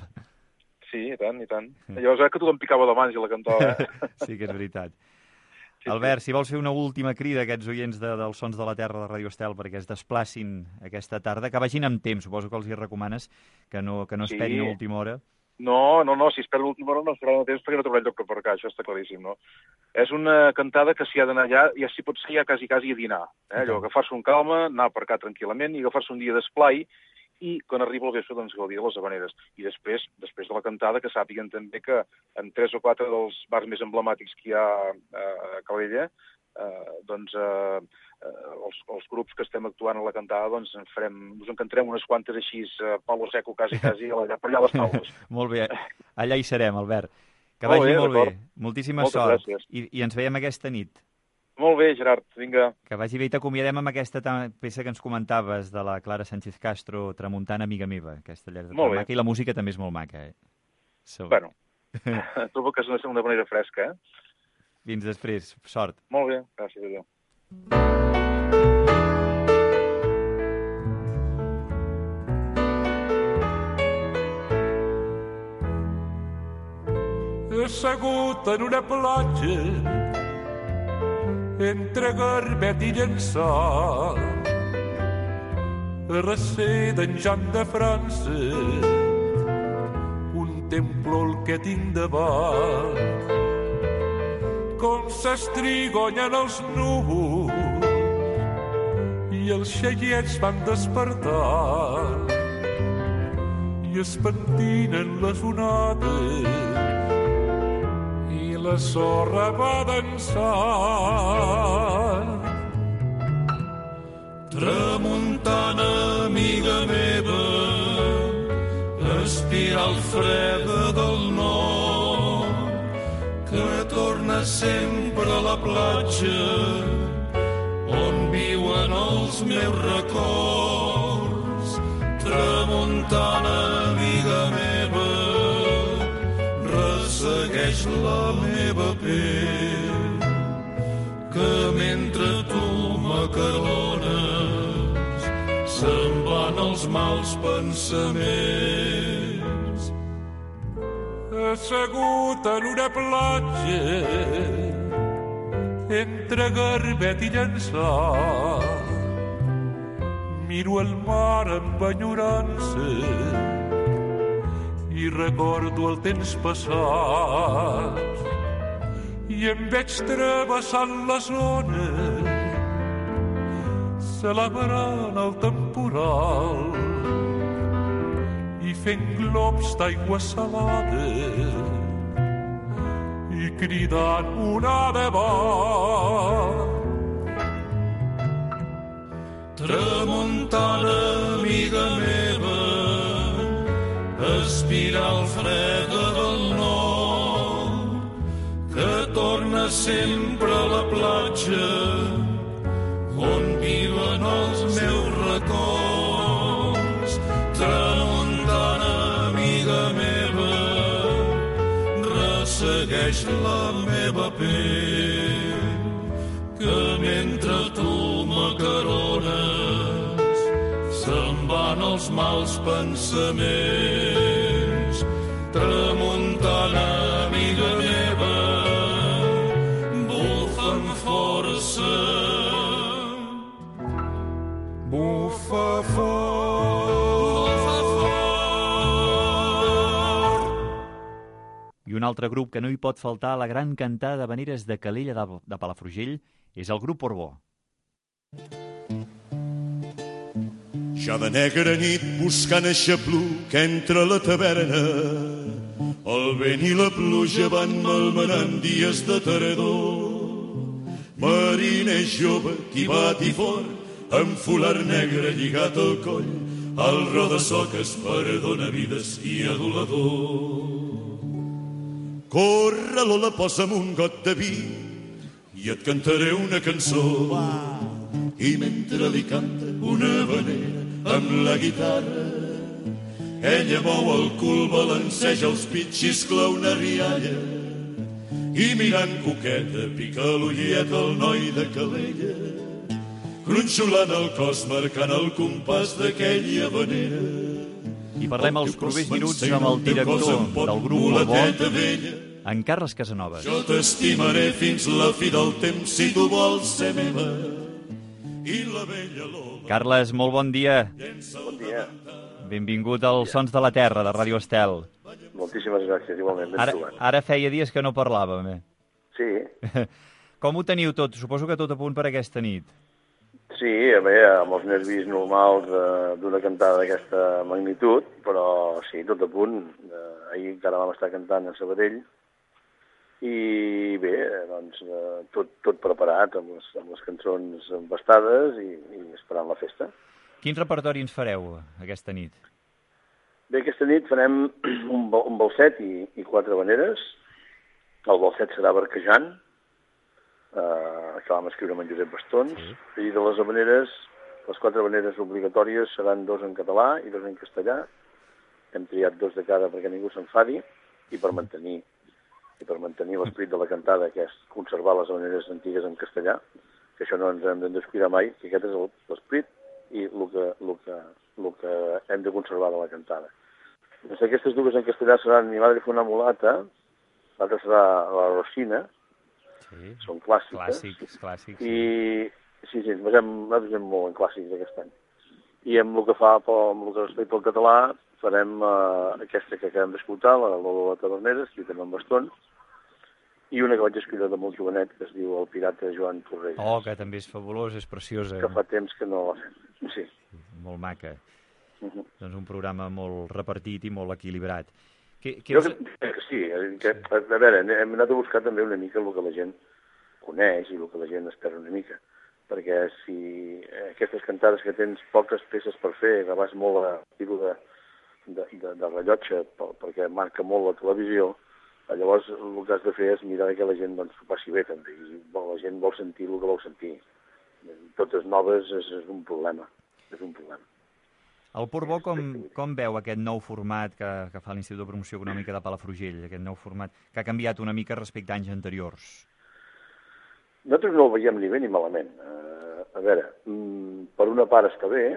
S8: Sí, i tant, i tant. Llavors era que tothom picava de mans i la cantava, eh?
S5: Sí que és veritat. Sí, Albert, sí. Si vols fer una última crida a aquests oients de, dels Sons de la Terra de Ràdio Estel perquè es desplacin aquesta tarda, que vagin amb temps, suposo que els hi recomanes, que no, que no esperin sí. a última hora.
S8: No, no, no, si espera l'última hora no esperarà de temps perquè no trobarà lloc per aparcar, això està claríssim, no? És una cantada que s'hi ha d'anar allà, ja si pot ser ja quasi, quasi a dinar, eh? Allò, agafar-se un calma, anar a aparcar tranquil·lament i agafar-se un dia d'esplai i quan arriba el vespre, doncs, gaudir de les habaneres. I després, després de la cantada, que sàpiguen també que en tres o quatre dels bars més emblemàtics que hi ha a Calella, eh, doncs, eh, els, els grups que estem actuant a la cantada, doncs, en farem, us encantarem unes quantes així, eh, palo seco, quasi, quasi, allà, per allà a les taules.
S5: Molt bé, allà hi serem, Albert. Que vagi molt bé, molt bé. Moltíssima
S8: Moltes
S5: sort.
S8: Gràcies.
S5: I, I ens veiem aquesta nit.
S8: Molt bé, Gerard, vinga.
S5: Que vagi bé i t'acomiadem amb aquesta peça que ens comentaves de la Clara Sánchez Castro, Tramuntana, amiga meva, aquesta lletra tan maca, i la música també és molt maca, eh? So.
S8: Bueno, trobo que és una segona manera fresca, eh?
S5: Fins després, sort.
S8: Molt bé, gràcies a Déu.
S6: Assegut en una platja entre garbet i llençol, a recer d'en Jan de França, un templó el que tinc davant.
S9: com s'estrigonyen els núvols i els xaiets van despertar i es pentinen les onades i la sorra va dansar. Tramuntana, amiga meva, espiral freda del nord, que torna sempre a la platja on viuen els meus records. Tramuntana, amiga meva, ressegueix la meva pell, que mentre tu m'acarones se'n van els mals pensaments. Assegut en una platja entre garbet i llençar, miro el mar amb enyorança i recordo el temps passat i em veig travessant les ones celebrant el temporal i fent globs d'aigua salada i cridant una de mar. Tramuntana, amiga meva, espiral freda del nord, que torna sempre a la platja on viuen els meus records. Tramuntana, amiga meva, ressegueix la meva pell, que mentre tu m'acarones se'n van els mals pensaments. Tramuntana, amiga meva, bufa amb força, bufa fort.
S5: I un altre grup que no hi pot faltar a la gran cantada d'havaneres de Calella de, de Palafrugell és el grup Orbó.
S6: Ja de negra nit buscant aixapluc entre la taverna, el vent i la pluja van malmenant dies de tardor. Mariner jove, tibat i fort, amb folar negre lligat al coll, al ro de soques perdona vides i adulador. Corre, Lola, posa'm un got de vi i et cantaré una cançó. I mentre li canta una havanera amb la guitarra, ella mou el cul, balanceja els pits, xiscla una rialla i mirant coqueta pica l'ullet al noi de Calella, gronxolant el cos, marcant el compàs d'aquella havanera.
S5: I parlem els propers minuts amb el director del grup Orbó, en Carles Casanovas.
S6: Jo t'estimaré fins la fi del temps si tu vols ser meva. I la bella Lola.
S5: Carles, molt bon dia.
S10: Bon dia.
S5: Benvingut als Sons de la Terra, de Ràdio Estel.
S10: Moltíssimes gràcies, igualment.
S5: Ara, ara feia dies que no parlàvem, eh?
S10: Sí.
S5: Com ho teniu tot? Suposo que tot a punt per aquesta nit.
S10: Sí, a veure, amb els nervis normals d'una cantada d'aquesta magnitud, però sí, tot a punt. Ahir encara vam estar cantant a Sabadell i bé, doncs tot, tot preparat amb les, amb les cançons embastades i, i esperant la festa.
S5: Quin repertori ens fareu aquesta nit?
S10: Bé, aquesta nit farem un, un balset i, i quatre habaneres. El balset serà Barquejant, eh, que vam escriure amb en Josep Bastons, sí. I de les habaneres, les quatre habaneres obligatòries seran dos en català i dos en castellà. Hem triat dos de cada perquè ningú s'enfadi i per mantenir i per mantenir l'esperit de la cantada, que és conservar les habaneres antigues en castellà, que això no ens hem de descuidar mai, que aquest és l'esperit i el que, el, que, el que hem de conservar de la cantada. Doncs aquestes dues en castellà seran Mi madre fue una mulata, l'altra serà La Rosina, sí. Són clàssiques.
S5: Clàssics, clàssics.
S10: I sí, sí, ens basem, nosaltres anem molt en clàssics aquest any. I amb el que fa, amb el que respecte al català, farem uh, aquesta que acabem d'escoltar, la Lola de Taverneres, que també amb bastons, i una que vaig escriure de molt jovenet, que es diu El pirata Joan Torrelles.
S5: Oh, que també és fabulós, és preciosa.
S10: Que fa temps que no la fem, sí.
S5: Molt maca.
S10: Uh -huh.
S5: Doncs un programa molt repartit i molt equilibrat. Que, que
S10: jo
S5: us...
S10: crec que sí, que, a veure, hem anat a buscar també una mica el que la gent coneix i el que la gent espera una mica, perquè si aquestes cantades que tens poques peces per fer, que vas molt a tipus de, de, de, de rellotge perquè marca molt la televisió, llavors el que has de fer és mirar que la gent doncs, ho passi bé també, i la gent vol sentir el que vol sentir. Totes noves és, és un problema, és un problema.
S5: El Portbou com, com veu aquest nou format que, que fa l'Institut de Promoció Econòmica de Palafrugell, aquest nou format que ha canviat una mica respecte a anys anteriors?
S10: Nosaltres no el veiem ni bé ni malament. Uh, a veure, mm, per una part està bé,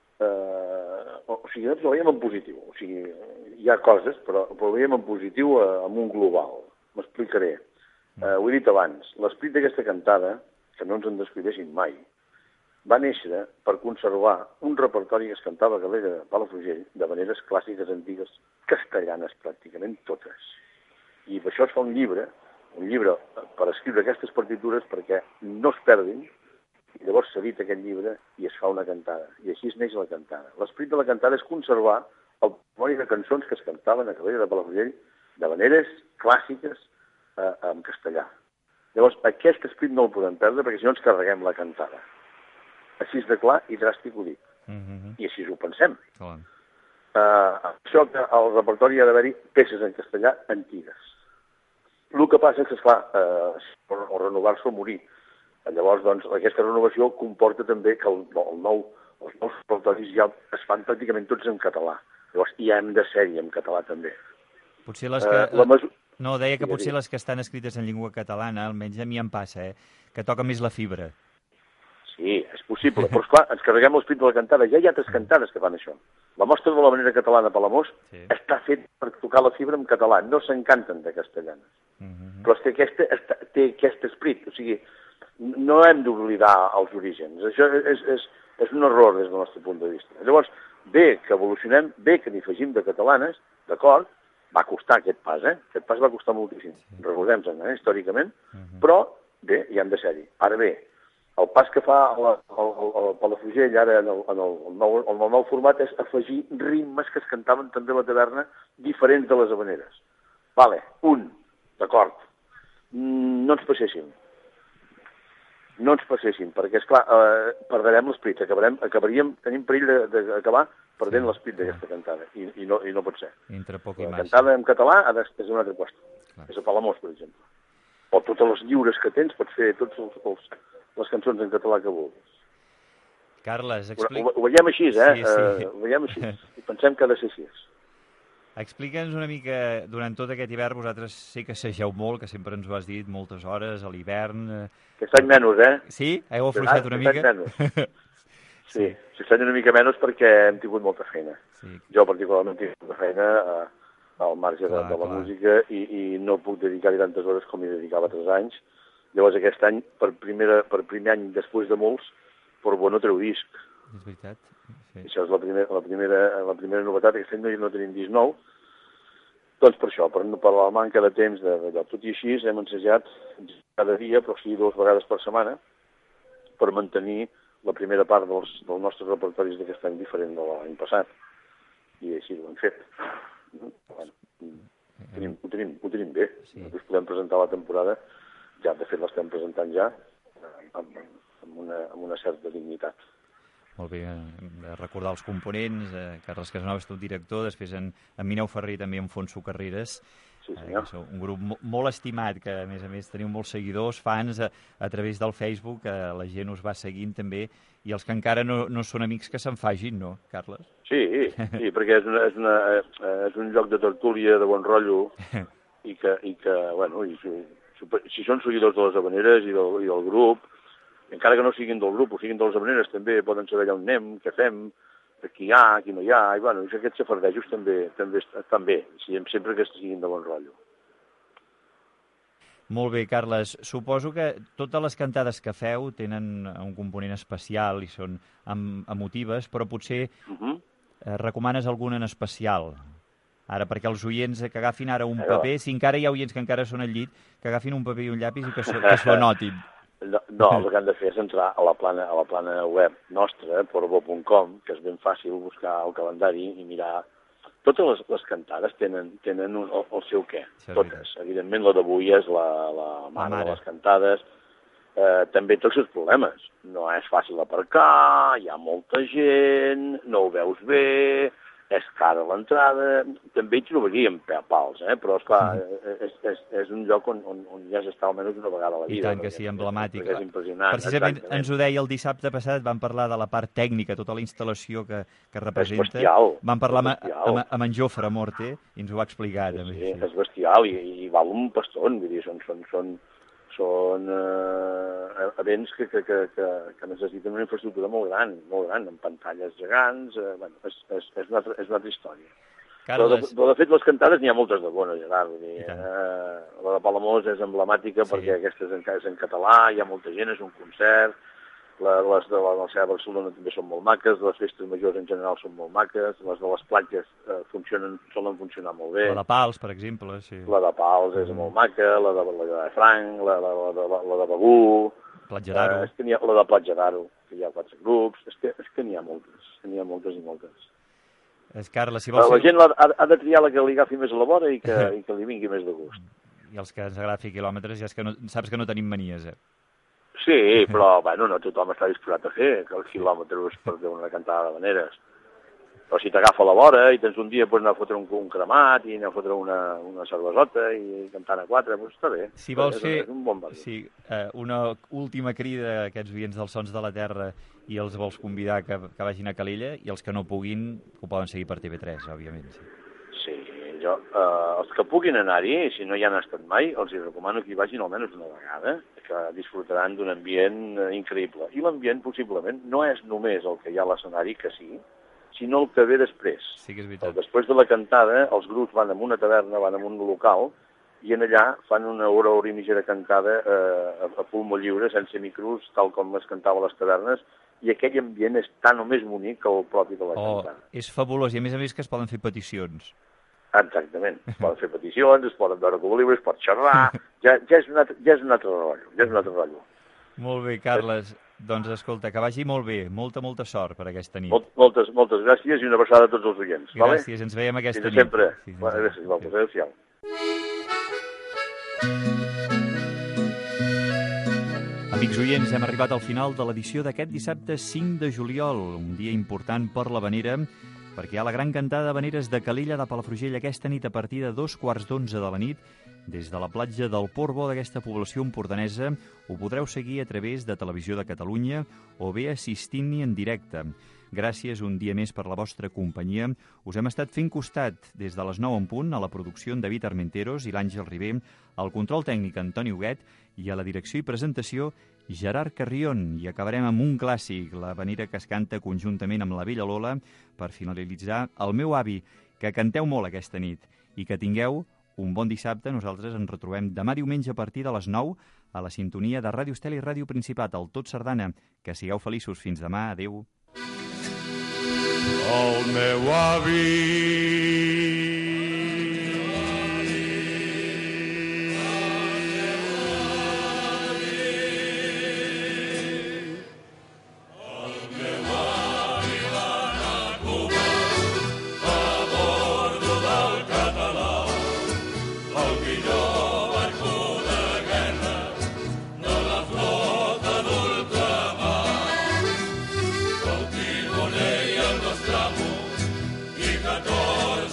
S10: uh, o sigui, nosaltres ho veiem en positiu. O sigui, hi ha coses, però, però ho veiem en positiu uh, en un global. M'explicaré. Uh, ho he dit abans, l'esperit d'aquesta cantada, que no ens en descuidessin mai, va néixer per conservar un repertori que es cantava a Calella de Palafrugell de maneres clàssiques antigues, castellanes pràcticament totes. I per això es fa un llibre, un llibre per escriure aquestes partitures perquè no es perdin, i llavors s'edita aquest llibre i es fa una cantada. I així es neix la cantada. L'esperit de la cantada és conservar el patrimoni de cançons que es cantaven a Calella de Palafrugell de maneres clàssiques eh, en castellà. Llavors, aquest esperit no el podem perdre perquè si no ens carreguem la cantada. Així és de clar i dràstic ho dic.
S5: Mm-hmm.
S10: I així ho pensem.
S5: Oh.
S10: Uh, això que al repertori ha d'haver-hi peces en castellà antigues. El que passa és que, esclar, uh, o renovar-se o morir. Llavors, doncs, aquesta renovació comporta també que el, el nou, els nous repertoris ja es fan pràcticament tots en català. Llavors, hi hem de ser-hi en català també.
S5: Potser les que...
S10: Uh, la mesu...
S5: No, deia que potser les que estan escrites en llengua catalana, almenys a mi em passa, eh, que toca més la fibra.
S10: Sí, és possible, però esclar, ens carreguem l'esperit de la cantada. Ja hi ha altres cantades que fan això. La mostra de la manera catalana a Palamós sí. està fet per tocar la fibra en català, no s'encanten de castellanes. Uh-huh. Però és que aquesta, està, té aquest esperit, o sigui, no hem d'oblidar els orígens. Això és, és, és un error des del nostre punt de vista. Llavors, bé que evolucionem, bé que n'hi afegim de catalanes, d'acord, va costar aquest pas, eh? Aquest pas va costar moltíssim, sí. Recordem-se'n, eh? Històricament, uh-huh. Però bé, hi hem de ser-hi. Ara bé, el pas que fa el, el, el, el Palafrugell ara en el, en, el, el nou, en el nou format és afegir ritmes que es cantaven també a la taverna diferents de les habaneres. Vale, un, d'acord, no ens passéssim. No ens passéssim, perquè, esclar, eh, perdrem l'esperit, acabarem, acabaríem, tenim perill d'acabar perdent sí. l'esperit d'aquesta cantada, i, i, no, i no pot ser.
S5: Entre poc i
S10: la
S5: massa.
S10: cantada en català és una altra qüestió, és a Palamós, per exemple. O totes les lliures que tens, pots fer tots els, els, les cançons en català que vulguis.
S5: Carles, explica...
S10: Ho, ho veiem així, eh?
S5: Sí, sí.
S10: Uh, ho veiem així, i pensem que ha de ser així.
S5: Explica'ns una mica, durant tot aquest hivern, vosaltres sé que assageu molt, que sempre ens ho has dit, moltes hores, a l'hivern...
S10: Aquest any menys, eh?
S5: Sí? Heu afluixat una mica?
S10: Aquest any menys. Sí, sí. Aquest any una mica menys perquè hem tingut molta feina. Sí. Jo particularment he tingut molta feina a, al marge clar, de, de la clar. música i, i no puc dedicar-hi tantes hores com hi dedicava tres anys. Llavors aquest any, per, primera, per primer any després de molts, Portbou no treu disc.
S5: És veritat. Sí.
S10: Això és la primera, la primera, la primera novetat, aquest any no, no tenim disc nou. Doncs per això, per, per la manca de temps d'allò. Tot i així hem ensajat cada dia, però sí dues vegades per setmana, per mantenir la primera part dels, dels nostres repertoris d'aquest any diferent de l'any passat. I així ho hem fet. Bueno, tenim, ho, tenim, ho tenim bé. Sí. Nosaltres podem presentar la temporada, ja de fet l'estem presentant ja, amb, amb, una, amb una certa dignitat.
S5: Molt bé, eh, recordar els components, eh, Carles Casanovas, tu director, després en, en Mineu Ferrer també en Fonso Carreres,
S10: sí,
S5: eh, que sou un grup mo molt estimat, que a més a més teniu molts seguidors, fans, a, a través del Facebook, que la gent us va seguint també, i els que encara no, no són amics que se'n fagin, no, Carles?
S10: Sí, sí, perquè és, una, és, una, és un lloc de tertúlia, de bon rotllo, i que, i que bueno, i, si són seguidors de les habaneres i del, i del grup, encara que no siguin del grup o siguin de les habaneres, també poden saber allà on anem, què fem, qui hi ha, qui no hi ha, i bueno, aquests xafardejos també, també estan bé, sempre que siguin de bon rotllo.
S5: Molt bé, Carles. Suposo que totes les cantades que feu tenen un component especial i són emotives, però potser uh-huh. eh, recomanes alguna en especial? Ara, perquè els oients que agafin ara un paper, si encara hi ha oients que encara són al llit, que agafin un paper i un llapis i que s'ho anotin.
S10: No, no, el que han de fer és entrar a la plana, a la plana web nostra, porbo punt com, que és ben fàcil buscar el calendari i mirar. Totes les, les cantades tenen, tenen un, el, el seu què, totes. Evidentment, la d'avui és la, la mare, mare de les cantades. Eh, també tots els problemes. No és fàcil aparcar, hi ha molta gent, no ho veus bé, és cara l'entrada. També hi trobaríem pals, eh? Però, esclar, mm. és, és, és un lloc on, on, on ja s'està almenys una vegada a la vida.
S5: I tant que sí, emblemàtic.
S10: És impressionant.
S5: Precisament exactament. Ens ho deia el dissabte passat, vam parlar de la part tècnica, tota la instal·lació que, que representa.
S10: És bestial.
S5: Vam parlar amb, amb, amb en Jofre Morte i ens ho va explicar.
S10: Sí,
S5: també.
S10: Sí, és bestial i, i val un paston, vull dir, són... són, són són eh, events que, que, que, que necessiten una infraestructura molt gran, molt gran, amb pantalles gegants, eh, bueno, és, és, és, una altra, és una altra història. Carles... Però, de, però de fet, les cantades n'hi ha moltes de bones, Gerard. Vull dir, eh, la de Palamós és emblemàtica sí. perquè aquesta és en, és en català, hi ha molta gent, és un concert, la, les de la, la Seva Barcelona també són molt maques, les festes majors en general són molt maques, les de les platges eh, funcionen, solen funcionar molt bé.
S5: La de Pals, per exemple, sí.
S10: La de Pals és mm. molt maca, la de, la de Franc, la, la, la, la, la de Begú,
S5: Platja d'Aro.
S10: Eh, és que ha, la de Platja d'Aro, que hi ha quatre grups, és que, és que n'hi ha moltes, n'hi ha moltes i moltes.
S5: És Carles, si vols...
S10: La gent ha, ha de triar la que li agafi més a la vora i que, i que li vingui més de gust.
S5: I els que ens agafi quilòmetres ja és que no, saps que no tenim manies, eh?
S10: Sí, però bueno, no tothom està disposat a fer que els quilòmetres per una cantada d'habaneres. Però si t'agafa la vora i tens un dia pues, anar a fotre un, un cremat i anar a fotre una, una cervesota i cantant a quatre, doncs està bé.
S5: Si vols
S10: és,
S5: fer
S10: és un bon
S5: sí, eh, una última crida a aquests oients dels Sons de la Terra i els vols convidar que, que vagin a Calella i els que no puguin ho poden seguir per T V tres, òbviament. Sí,
S10: sí jo, eh, els que puguin anar-hi, si no hi han estat mai, els hi recomano que hi vagin almenys una vegada, que disfrutaran d'un ambient eh, increïble. I l'ambient, possiblement, no és només el que hi ha a l'escenari, que sí, sinó el que ve després.
S5: Sí que és veritat.
S10: Després de la cantada, els grups van a una taverna, van a un local, i en allà fan una hora, hora i mitja de cantada eh, a, a pulmó lliure, sense micros, tal com es cantava a les tavernes, i aquell ambient és tan o més bonic que el propi de la
S5: oh,
S10: cantada.
S5: És fabulós, i a més a més que es poden fer peticions.
S10: Exactament, es poden fer peticions, es poden veure com llibres, es pot xerrar, ja, ja, és un altre, ja és un altre rotllo, ja és un altre rotllo.
S5: Molt bé, Carles. Doncs escolta, que vagi molt bé, molta, molta sort per aquesta nit.
S10: Molt, moltes, moltes gràcies i una abraçada a tots els oients.
S5: Gràcies,
S10: vale?
S5: Ens veiem aquesta
S10: Fins
S5: nit.
S10: Sempre.
S5: Sí,
S10: bueno, gràcies, Valter. Adéu-siau.
S5: Amics oients, hem arribat al final de l'edició d'aquest dissabte cinc de juliol, un dia important per l'Havanera, perquè hi ha la gran cantada d'habaneres de Calella de Palafrugell aquesta nit a partir de dos quarts d'onze de la nit. Des de la platja del Port Bo d'aquesta població empordanesa ho podreu seguir a través de Televisió de Catalunya o bé assistint-hi en directe. Gràcies un dia més per la vostra companyia. Us hem estat fent costat des de les nou en punt a la producció en David Armenteros i l'Àngel Ribé, al control tècnic Antoni Huguet i a la direcció i presentació Gerard Carrion. I acabarem amb un clàssic, la havanera que es canta conjuntament amb la Vella Lola per finalitzar El meu avi. Que canteu molt aquesta nit i que tingueu un bon dissabte. Nosaltres ens retrobem demà diumenge a partir de les nou a la sintonia de Ràdio Estel i Ràdio Principat, al Tot Sardana. Que sigueu feliços. Fins demà. Adéu.
S9: El meu avi catorze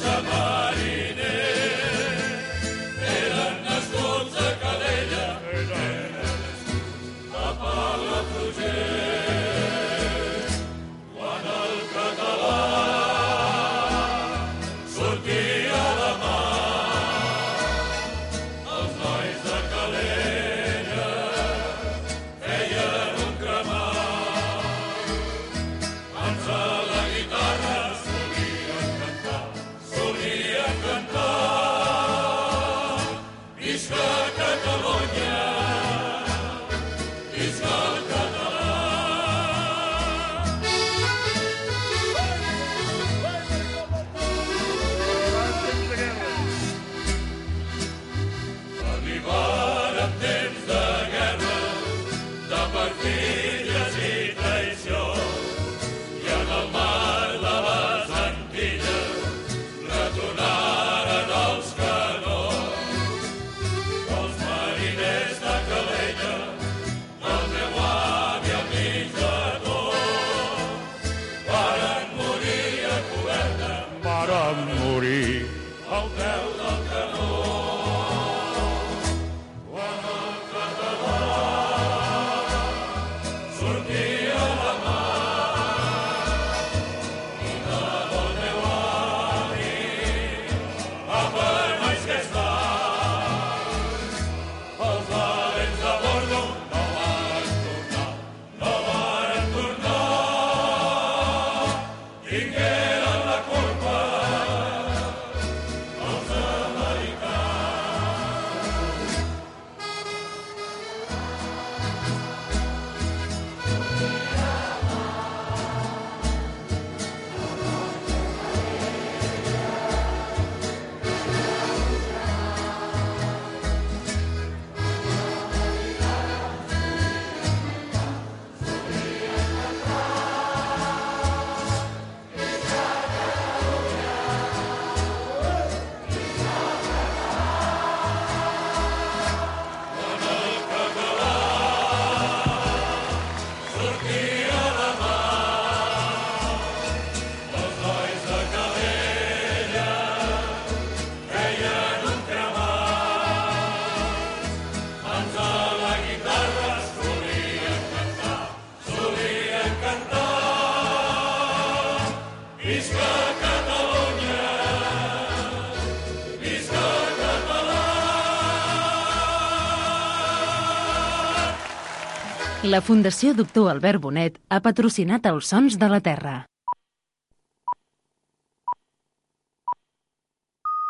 S6: al peu del canó. Quan el català sortia a la mar i de bon meu avi a penalls que estan, els valents de bordo no varen tornar, no varen tornar. Tingueren la culpa els americans. Sortia a la mar, els nois de Calella feien un cremat, mans a la guitarra solien cantar, solien cantar. Visca Catalunya, visca Català.
S1: La Fundació Doctor Albert Bonet ha patrocinat els Sons de la Terra.